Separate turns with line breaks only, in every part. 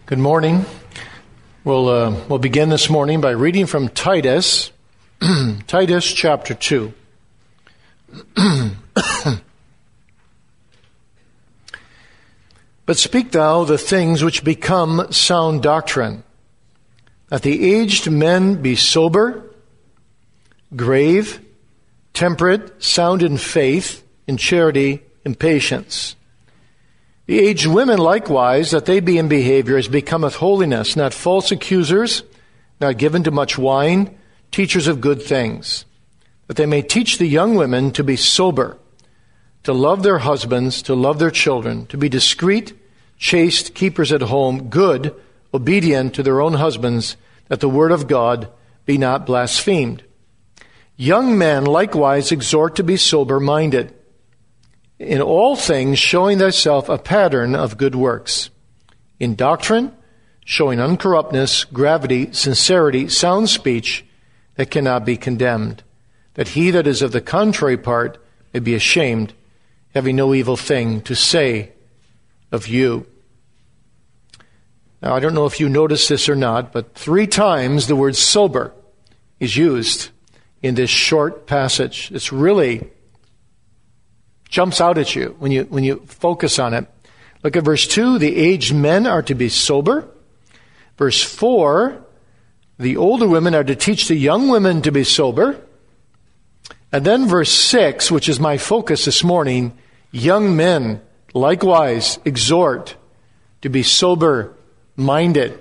Good morning. We'll begin this morning by reading from Titus, Titus chapter 2. But speak thou the things which become sound doctrine, that the aged men be sober, grave, temperate, sound in faith, in charity, in patience. The aged women likewise, that they be in behavior as becometh holiness, not false accusers, not given to much wine, teachers of good things, that they may teach the young women to be sober, to love their husbands, to love their children, to be discreet, chaste, keepers at home, good, obedient to their own husbands, that the word of God be not blasphemed. Young men likewise exhort to be sober-minded, in all things showing thyself a pattern of good works. In doctrine, showing uncorruptness, gravity, sincerity, sound speech, that cannot be condemned, that he that is of the contrary part may be ashamed, having no evil thing to say of you. Now, I don't know if you noticed this or not, but 3 times the word sober is used in this short passage. It's really jumps out at you when you focus on it. Look at verse 2, the aged men are to be sober. Verse 4, the older women are to teach the young women to be sober. And then verse 6, which is my focus this morning, young men likewise exhort to be sober-minded.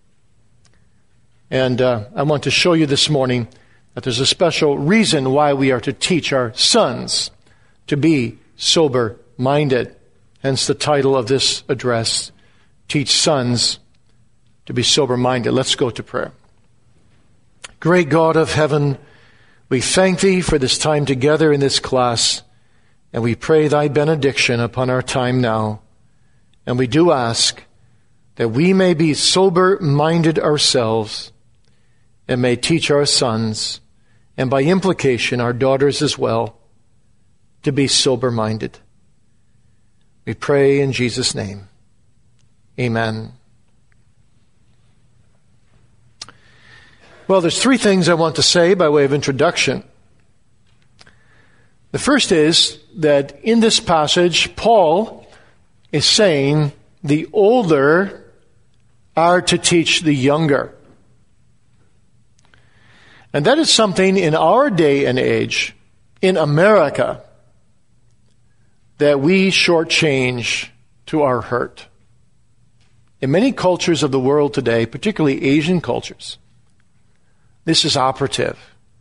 And I want to show you this morning that there's a special reason why we are to teach our sons to be sober-minded. Hence the title of this address, Teach Sons to be Sober-Minded. Let's go to prayer. Great God of heaven, we thank Thee for this time together in this class, and we pray Thy benediction upon our time now. And we do ask that we may be sober-minded ourselves and may teach our sons, and by implication our daughters as well, to be sober-minded. We pray in Jesus' name. Amen. Well, there's 3 things I want to say by way of introduction. The first is that in this passage, Paul is saying the older are to teach the younger. And that is something in our day and age, in America, that we shortchange to our hurt. In many cultures of the world today, particularly Asian cultures, this is operative.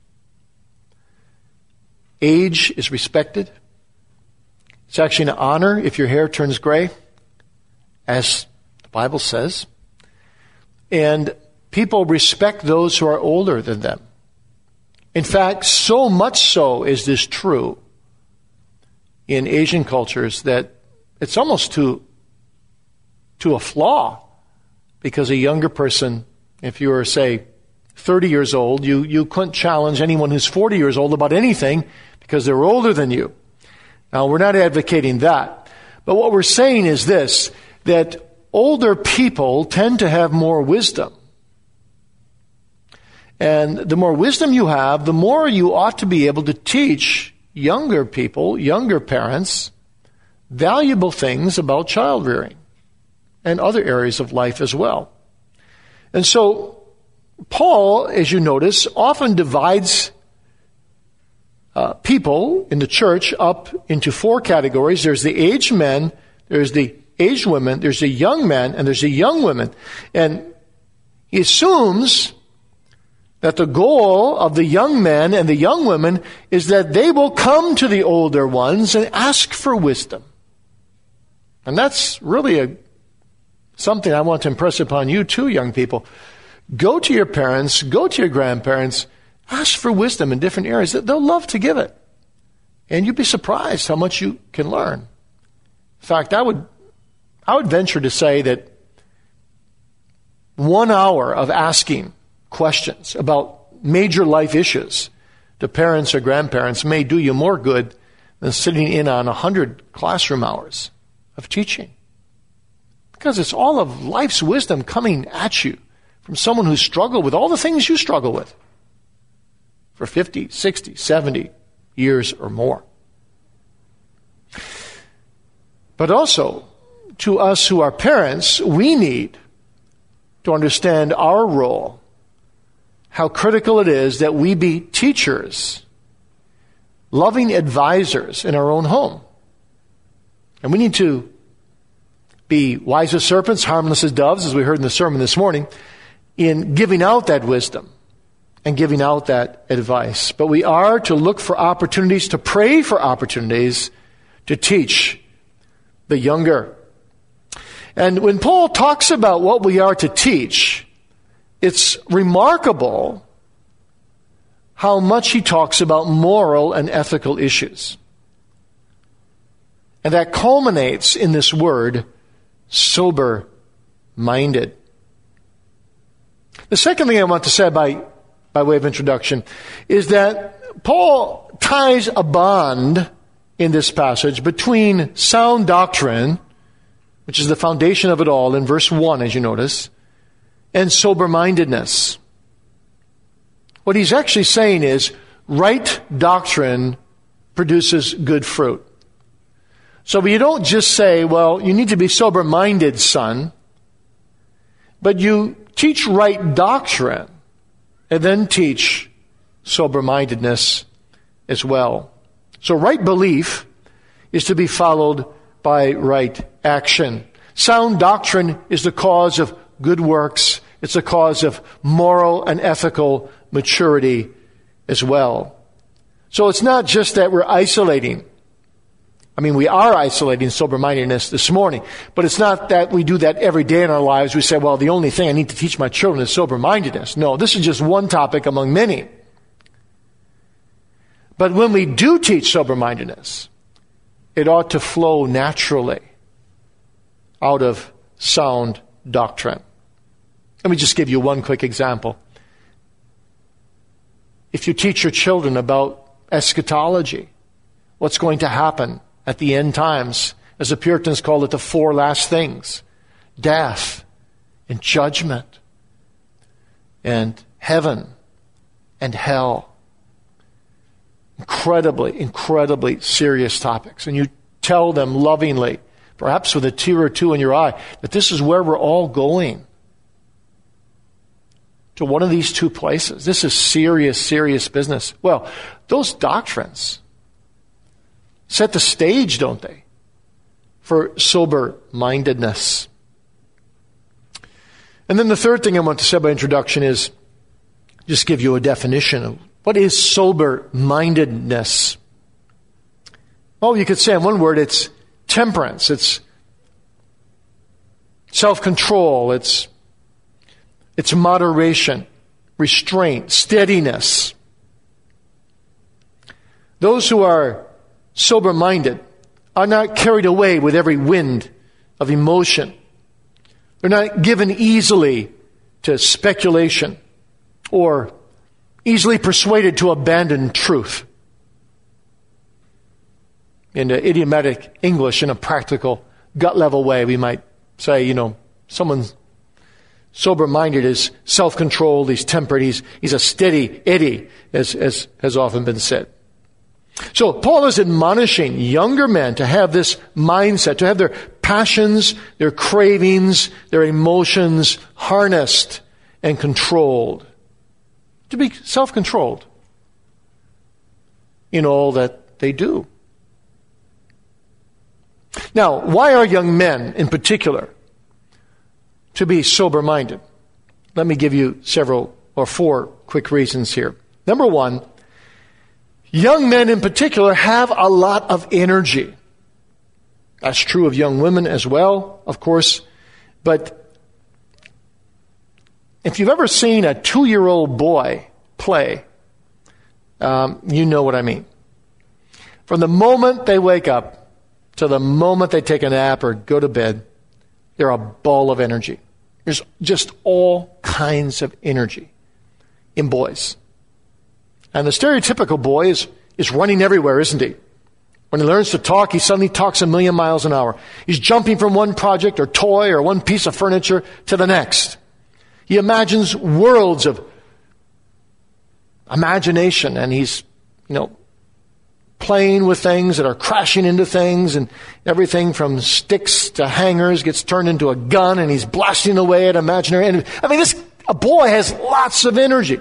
Age is respected. It's actually an honor if your hair turns gray, as the Bible says. And people respect those who are older than them. In fact, so much so is this true in Asian cultures that it's almost to a flaw, because a younger person, if you were, say, 30 years old, you couldn't challenge anyone who's 40 years old about anything because they're older than you. Now, we're not advocating that. But what we're saying is this, that older people tend to have more wisdom. And the more wisdom you have, the more you ought to be able to teach younger people, younger parents, valuable things about child rearing and other areas of life as well. And so Paul, as you notice, often divides people in the church up into 4 categories. There's the aged men, there's the aged women, there's the young men, and there's the young women. And he assumes that the goal of the young men and the young women is that they will come to the older ones and ask for wisdom. And that's really something I want to impress upon you too, young people. Go to your parents, go to your grandparents, ask for wisdom in different areas. They'll love to give it. And you'd be surprised how much you can learn. In fact, I would venture to say that 1 hour of asking questions about major life issues to parents or grandparents may do you more good than sitting in on 100 classroom hours of teaching. Because it's all of life's wisdom coming at you from someone who's struggled with all the things you struggle with for 50, 60, 70 years or more. But also, to us who are parents, we need to understand our role, how critical it is that we be teachers, loving advisors in our own home. And we need to be wise as serpents, harmless as doves, as we heard in the sermon this morning, in giving out that wisdom and giving out that advice. But we are to look for opportunities, to pray for opportunities to teach the younger. And when Paul talks about what we are to teach, it's remarkable how much he talks about moral and ethical issues. And that culminates in this word, sober-minded. The second thing I want to say by way of introduction is that Paul ties a bond in this passage between sound doctrine, which is the foundation of it all in verse 1, as you notice, and sober-mindedness. What he's actually saying is, right doctrine produces good fruit. So you don't just say, well, you need to be sober-minded, son, but you teach right doctrine and then teach sober-mindedness as well. So right belief is to be followed by right action. Sound doctrine is the cause of good works. It's the cause of moral and ethical maturity as well. So it's not just that we're isolating. I mean, we are isolating sober-mindedness this morning, but it's not that we do that every day in our lives. We say, well, the only thing I need to teach my children is sober-mindedness. No, this is just one topic among many. But when we do teach sober-mindedness, it ought to flow naturally out of sound doctrine. Let me just give you one quick example. If you teach your children about eschatology, what's going to happen at the end times, as the Puritans call it, the four last things: death and judgment and heaven and hell. Incredibly serious topics. And you tell them lovingly, perhaps with a tear or two in your eye, that this is where we're all going. To one of these two places. This is serious business. Well, those doctrines set the stage, don't they, for sober-mindedness. And then the third thing I want to say by introduction is just give you a definition of what is sober-mindedness. Well, you could say in one word, it's temperance, it's self-control, it's moderation, restraint, steadiness. Those who are sober-minded are not carried away with every wind of emotion. They're not given easily to speculation or easily persuaded to abandon truth. In idiomatic English, in a practical, gut-level way, we might say, someone sober-minded is self-controlled, he's tempered, he's a steady Eddie, as has often been said. So Paul is admonishing younger men to have this mindset, to have their passions, their cravings, their emotions harnessed and controlled. To be self-controlled in all that they do. Now, why are young men in particular to be sober-minded? Let me give you four quick reasons here. Number one, young men in particular have a lot of energy. That's true of young women as well, of course. But if you've ever seen a 2-year-old boy play, you know what I mean. From the moment they wake up to the moment they take a nap or go to bed, they're a ball of energy. There's just all kinds of energy in boys. And the stereotypical boy is running everywhere, isn't he? When he learns to talk, he suddenly talks 1,000,000 miles an hour. He's jumping from one project or toy or one piece of furniture to the next. He imagines worlds of imagination, and he's, playing with things that are crashing into things, and everything from sticks to hangers gets turned into a gun, and he's blasting away at imaginary enemies. A boy has lots of energy.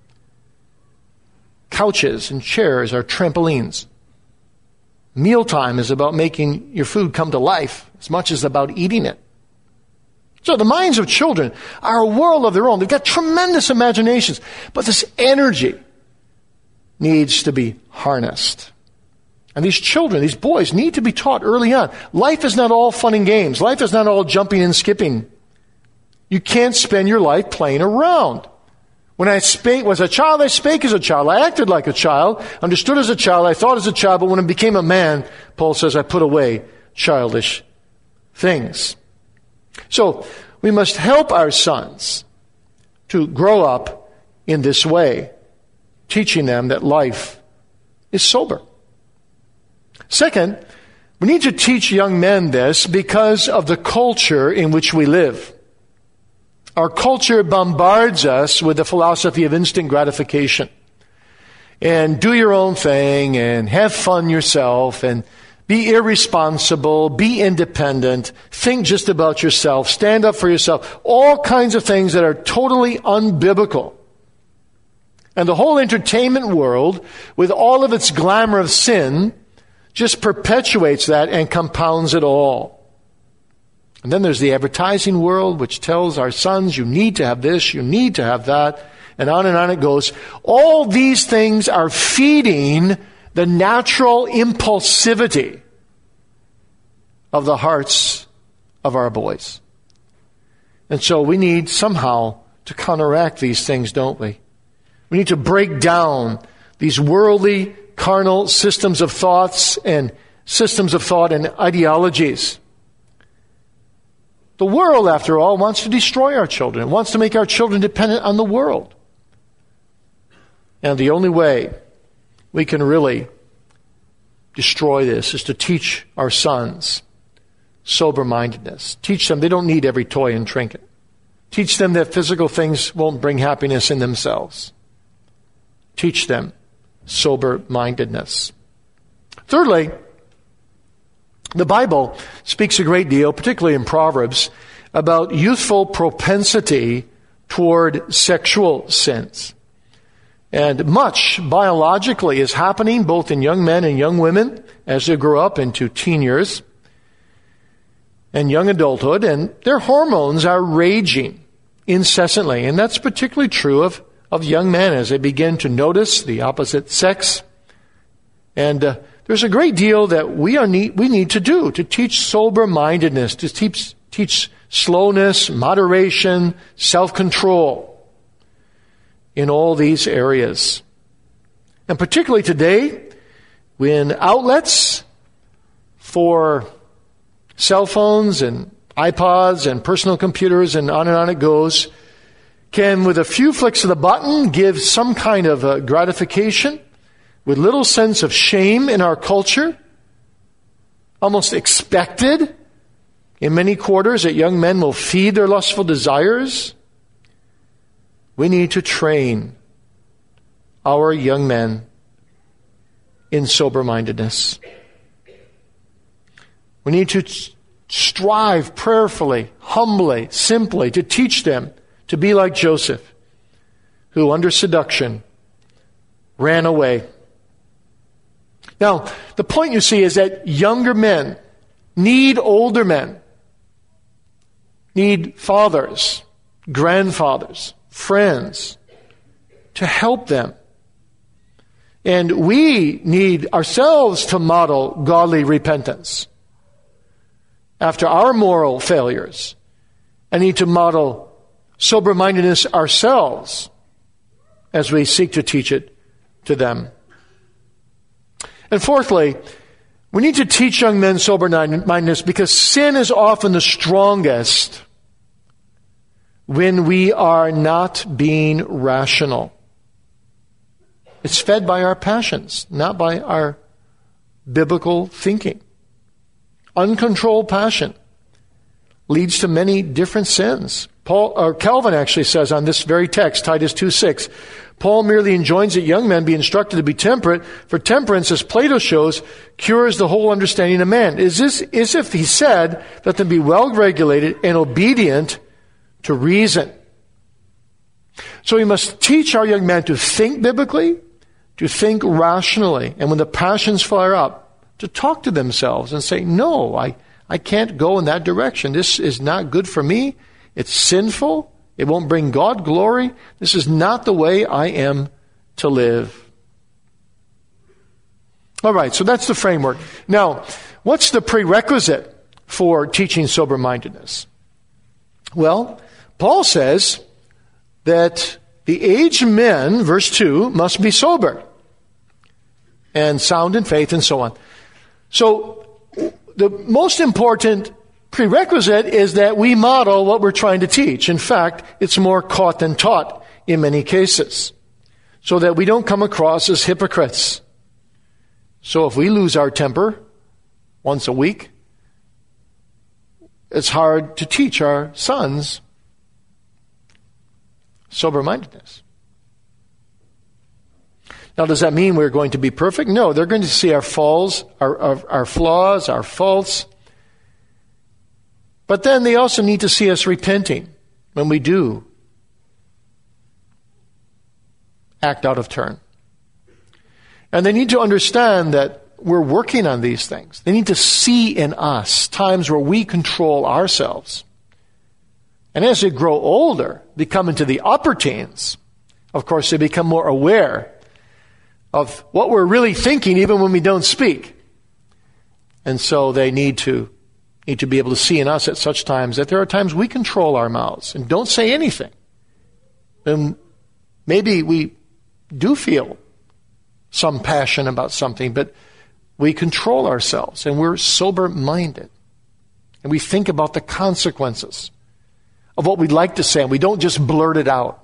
Couches and chairs are trampolines. Mealtime is about making your food come to life as much as about eating it. So the minds of children are a world of their own. They've got tremendous imaginations, but this energy needs to be harnessed. And these children, these boys, need to be taught early on. Life is not all fun and games. Life is not all jumping and skipping. You can't spend your life playing around. When I was a child, I spake as a child. I acted like a child, understood as a child, I thought as a child, but when I became a man, Paul says, I put away childish things. So, we must help our sons to grow up in this way, teaching them that life is sober. Second, we need to teach young men this because of the culture in which we live. Our culture bombards us with the philosophy of instant gratification. And do your own thing, and have fun yourself, and be irresponsible, be independent, think just about yourself, stand up for yourself. All kinds of things that are totally unbiblical. And the whole entertainment world, with all of its glamour of sin, just perpetuates that and compounds it all. And then there's the advertising world, which tells our sons, you need to have this, you need to have that, and on it goes. All these things are feeding the natural impulsivity of the hearts of our boys. And so we need somehow to counteract these things, don't we? We need to break down these worldly, carnal systems of thoughts and systems of thought and ideologies. The world, after all, wants to destroy our children. It wants to make our children dependent on the world. And the only way we can really destroy this is to teach our sons sober-mindedness. Teach them they don't need every toy and trinket. Teach them that physical things won't bring happiness in themselves. Teach them sober-mindedness. Thirdly, the Bible speaks a great deal, particularly in Proverbs, about youthful propensity toward sexual sins. And much biologically is happening both in young men and young women as they grow up into teen years and young adulthood, and their hormones are raging incessantly. And that's particularly true of young men as they begin to notice the opposite sex. And there's a great deal that we need to do to teach sober-mindedness, to teach slowness, moderation, self-control in all these areas. And particularly today, when outlets for cell phones and iPods and personal computers and on it goes, can, with a few flicks of the button, give some kind of gratification with little sense of shame in our culture, almost expected in many quarters that young men will feed their lustful desires. We need to train our young men in sober-mindedness. We need to strive prayerfully, humbly, simply to teach them to be like Joseph, who under seduction ran away. Now, the point you see is that younger men need older men, need fathers, grandfathers, friends to help them. And we need ourselves to model godly repentance after our moral failures, and need to model sober-mindedness ourselves as we seek to teach it to them. And fourthly, we need to teach young men sober-mindedness because sin is often the strongest when we are not being rational. It's fed by our passions, not by our biblical thinking. Uncontrolled passion leads to many different sins. Calvin actually says on this very text, Titus 2:6, Paul merely enjoins that young men be instructed to be temperate, for temperance, as Plato shows, cures the whole understanding of man. Is if he said, let them be well regulated and obedient to reason. So we must teach our young men to think biblically, to think rationally, and when the passions flare up, to talk to themselves and say, no, I can't go in that direction. This is not good for me. It's sinful. It won't bring God glory. This is not the way I am to live. All right, so that's the framework. Now, what's the prerequisite for teaching sober-mindedness? Well, Paul says that the aged men, verse 2, must be sober and sound in faith and so on. So the most important prerequisite is that we model what we're trying to teach. In fact, it's more caught than taught in many cases, so that we don't come across as hypocrites. So if we lose our temper once a week, it's hard to teach our sons sober-mindedness. Now, does that mean we're going to be perfect? No, they're going to see our flaws, our flaws, our faults. But then they also need to see us repenting when we do act out of turn. And they need to understand that we're working on these things. They need to see in us times where we control ourselves. And as they grow older, they come into the upper teens, of course, they become more aware of what we're really thinking even when we don't speak. And so they need to be able to see in us at such times that there are times we control our mouths and don't say anything. And maybe we do feel some passion about something, but we control ourselves and we're sober-minded. And we think about the consequences of what we'd like to say, and we don't just blurt it out.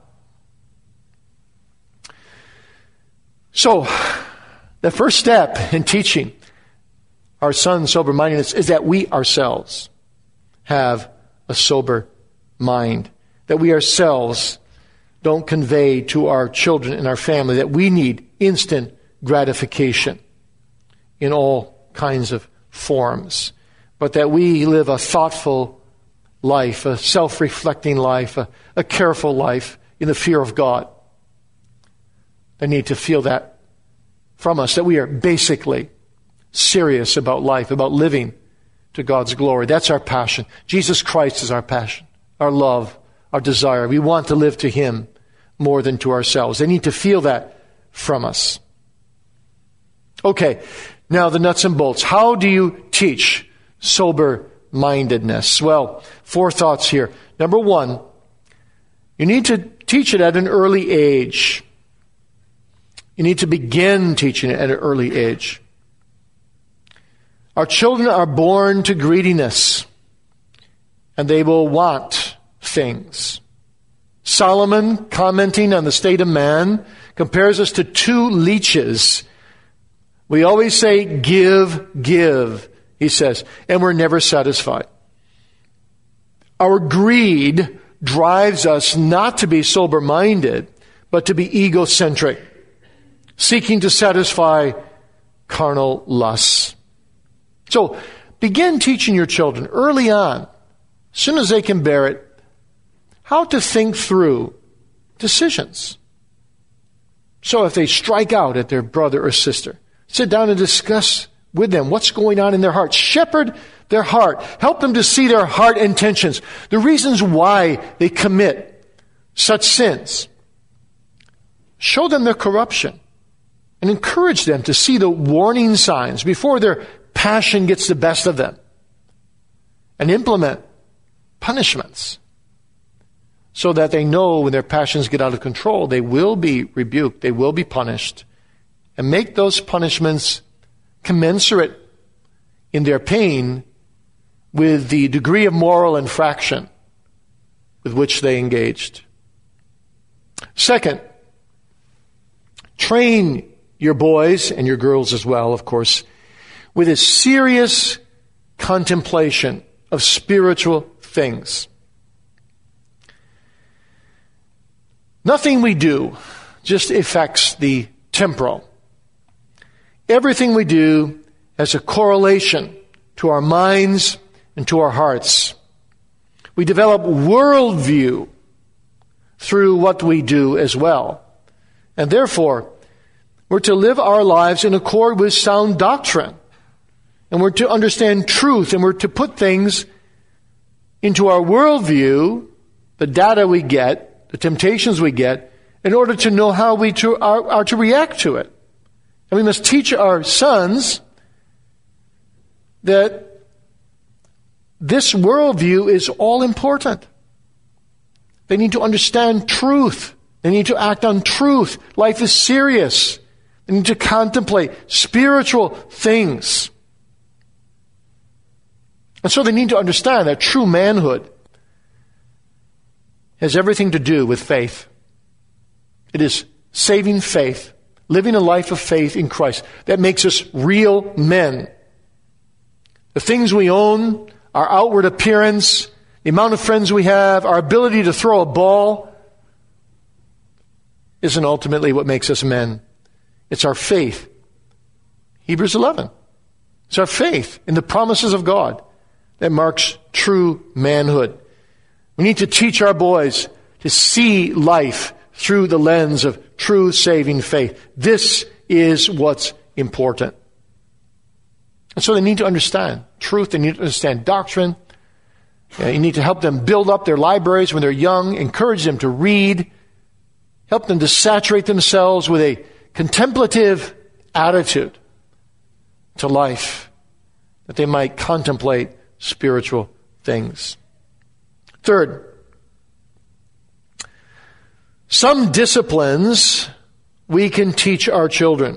So, the first step in teaching our sons sober-mindedness is that we ourselves have a sober mind. That we ourselves don't convey to our children and our family that we need instant gratification in all kinds of forms. But that we live a thoughtful life, a self-reflecting life, a careful life in the fear of God. They need to feel that from us, that we are basically serious about life, about living to God's glory. That's our passion. Jesus Christ is our passion, our love, our desire. We want to live to Him more than to ourselves. They need to feel that from us. Okay, now the nuts and bolts. How do you teach sober-mindedness? Well, 4 thoughts here. Number 1, you need to teach it at an early age. You need to begin teaching it at an early age. Our children are born to greediness, and they will want things. Solomon, commenting on the state of man, compares us to 2 leeches. We always say, give, he says, and we're never satisfied. Our greed drives us not to be sober-minded, but to be egocentric, seeking to satisfy carnal lusts. So, begin teaching your children early on, as soon as they can bear it, how to think through decisions. So if they strike out at their brother or sister, sit down and discuss with them what's going on in their heart. Shepherd their heart. Help them to see their heart intentions, the reasons why they commit such sins. Show them their corruption and encourage them to see the warning signs before their passion gets the best of them, and implement punishments so that they know when their passions get out of control, they will be rebuked, they will be punished, and make those punishments commensurate in their pain with the degree of moral infraction with which they engaged. Second, train your boys, and your girls as well, of course, with a serious contemplation of spiritual things. Nothing we do just affects the temporal. Everything we do has a correlation to our minds and to our hearts. We develop worldview through what we do as well. And therefore, we're to live our lives in accord with sound doctrine. And we're to understand truth, and we're to put things into our worldview, the data we get, the temptations we get, in order to know how we are to react to it. And we must teach our sons that this worldview is all important. They need to understand truth. They need to act on truth. Life is serious. They need to contemplate spiritual things. And so they need to understand that true manhood has everything to do with faith. It is saving faith, living a life of faith in Christ that makes us real men. The things we own, our outward appearance, the amount of friends we have, our ability to throw a ball isn't ultimately what makes us men. It's our faith. Hebrews 11. It's our faith in the promises of God that marks true manhood. We need to teach our boys to see life through the lens of true saving faith. This is what's important. And so they need to understand truth. They need to understand doctrine. You need to help them build up their libraries when they're young, encourage them to read, help them to saturate themselves with a contemplative attitude to life, that they might contemplate spiritual things. Third, some disciplines we can teach our children.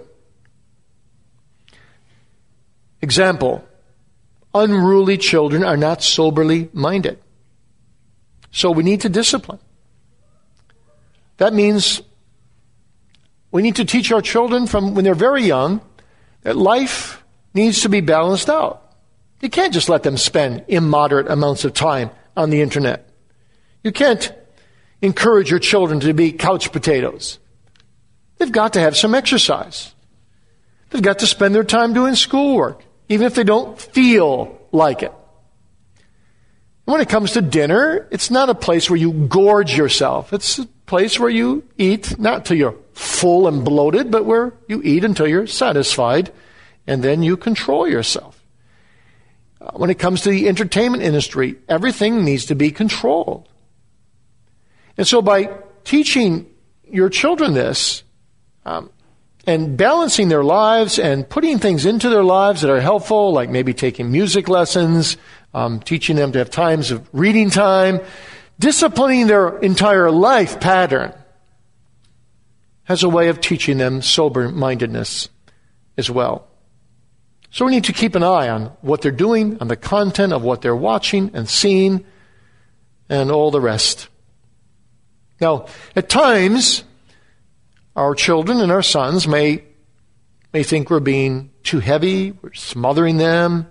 Example, unruly children are not soberly minded. So we need to discipline. That means we need to teach our children from when they're very young that life needs to be balanced out. You can't just let them spend immoderate amounts of time on the internet. You can't encourage your children to be couch potatoes. They've got to have some exercise. They've got to spend their time doing schoolwork, even if they don't feel like it. When it comes to dinner, it's not a place where you gorge yourself. It's a place where you eat, not till you're full and bloated, but where you eat until you're satisfied, and then you control yourself. When it comes to the entertainment industry, everything needs to be controlled. And so by teaching your children this, and balancing their lives and putting things into their lives that are helpful, like maybe taking music lessons, teaching them to have times of reading time, disciplining their entire life pattern has a way of teaching them sober-mindedness as well. So we need to keep an eye on what they're doing, on the content of what they're watching and seeing, and all the rest. Now, at times, our children and our sons may think we're being too heavy, we're smothering them,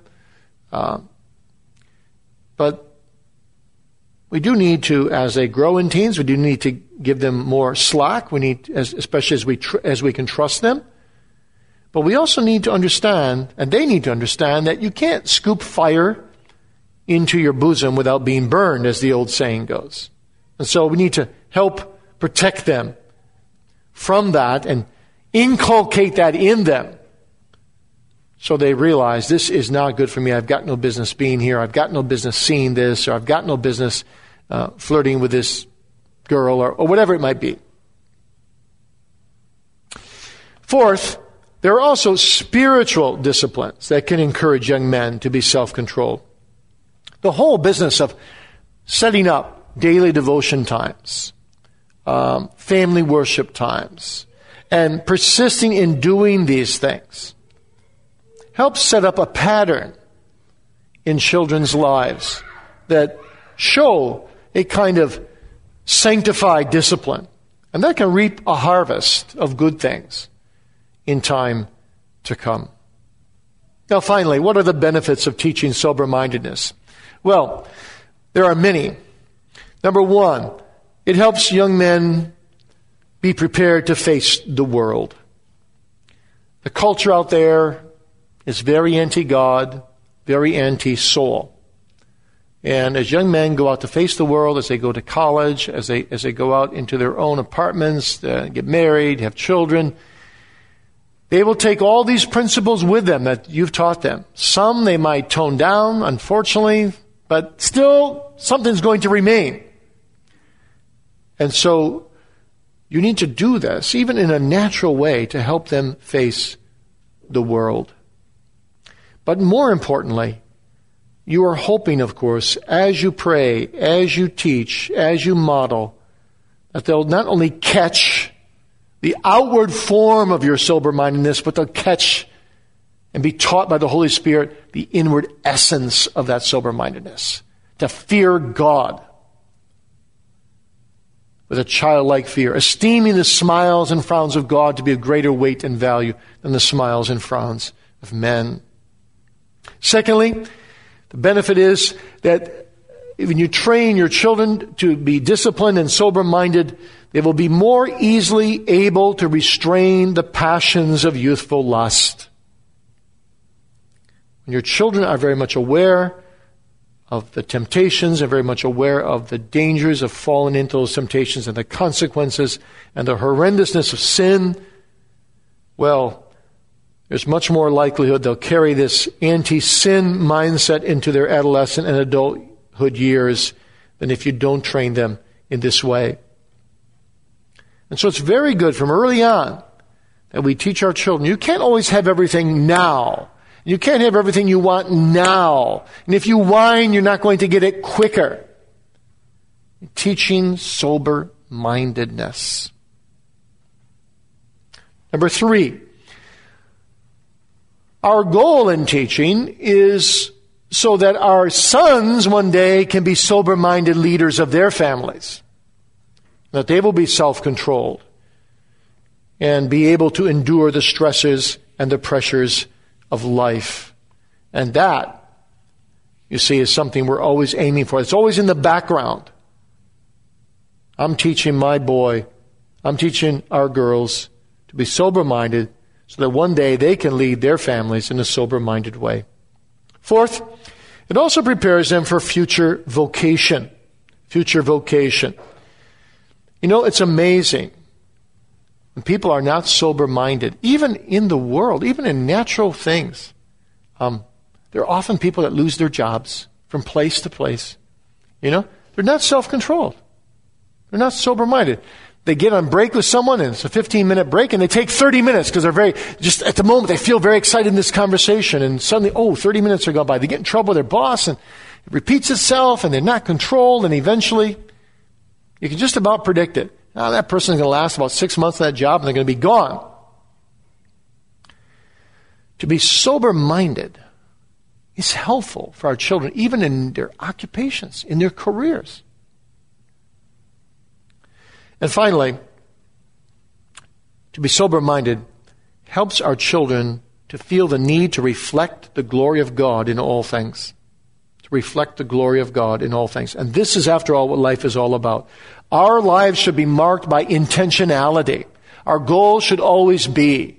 but we do need to, as they grow in teens, we do need to give them more slack. We need, especially as we can trust them. But we also need to understand, and they need to understand, that you can't scoop fire into your bosom without being burned, as the old saying goes. And so we need to help protect them from that and inculcate that in them so they realize this is not good for me. I've got no business being here. I've got no business seeing this, or I've got no business flirting with this girl, or whatever it might be. Fourth, there are also spiritual disciplines that can encourage young men to be self-controlled. The whole business of setting up daily devotion times, family worship times, and persisting in doing these things helps set up a pattern in children's lives that show a kind of sanctified discipline. And that can reap a harvest of good things in time to come. Now finally, what are the benefits of teaching sober-mindedness? Well, there are many. Number one, it helps young men be prepared to face the world. The culture out there is very anti-God, very anti-soul. And as young men go out to face the world, as they go to college, as they go out into their own apartments, get married, have children, they will take all these principles with them that you've taught them. Some they might tone down, unfortunately, but still something's going to remain. And so you need to do this, even in a natural way, to help them face the world. But more importantly, you are hoping, of course, as you pray, as you teach, as you model, that they'll not only catch the outward form of your sober-mindedness, but they'll catch and be taught by the Holy Spirit the inward essence of that sober-mindedness. To fear God with a childlike fear, esteeming the smiles and frowns of God to be of greater weight and value than the smiles and frowns of men. Secondly, the benefit is that when you train your children to be disciplined and sober-minded, they will be more easily able to restrain the passions of youthful lust. When your children are very much aware of the temptations and very much aware of the dangers of falling into those temptations and the consequences and the horrendousness of sin, well, there's much more likelihood they'll carry this anti-sin mindset into their adolescent and adulthood years than if you don't train them in this way. And so it's very good from early on that we teach our children, you can't always have everything now. You can't have everything you want now. And if you whine, you're not going to get it quicker. Teaching sober-mindedness. Number 3. Our goal in teaching is so that our sons one day can be sober-minded leaders of their families. That they will be self-controlled and be able to endure the stresses and the pressures of life. And that, you see, is something we're always aiming for. It's always in the background. I'm teaching my boy, I'm teaching our girls to be sober-minded so that one day they can lead their families in a sober-minded way. Fourth, it also prepares them for future vocation. Future vocation. You know, it's amazing when people are not sober-minded, even in the world, even in natural things. There are often people that lose their jobs from place to place. You know, they're not self-controlled. They're not sober-minded. They get on break with someone, and it's a 15-minute break, and they take 30 minutes because they're just at the moment, they feel very excited in this conversation, and suddenly, 30 minutes are gone by. They get in trouble with their boss, and it repeats itself, and they're not controlled, and eventually, you can just about predict it. Now, that person is going to last about 6 months in that job, and they're going to be gone. To be sober-minded is helpful for our children, even in their occupations, in their careers. And finally, to be sober-minded helps our children to feel the need to reflect the glory of God in all things. To reflect the glory of God in all things. And this is, after all, what life is all about. Our lives should be marked by intentionality. Our goal should always be,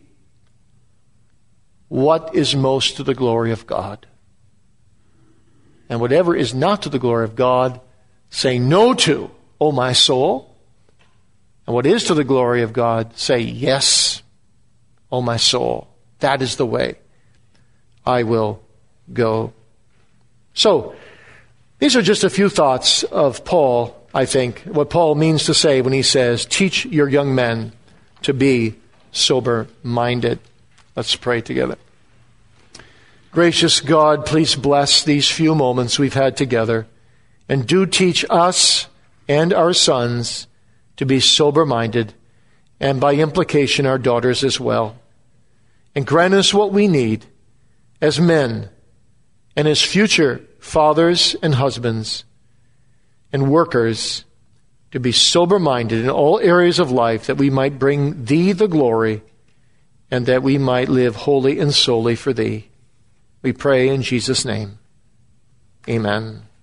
what is most to the glory of God? And whatever is not to the glory of God, say no to, O my soul. And what is to the glory of God, say yes, O my soul. That is the way I will go. So, these are just a few thoughts of Paul, I think, what Paul means to say when he says, teach your young men to be sober-minded. Let's pray together. Gracious God, please bless these few moments we've had together, and do teach us and our sons to be sober-minded, and by implication our daughters as well. And grant us what we need as men and as future fathers and husbands and workers to be sober-minded in all areas of life, that we might bring Thee the glory and that we might live wholly and solely for Thee. We pray in Jesus' name. Amen.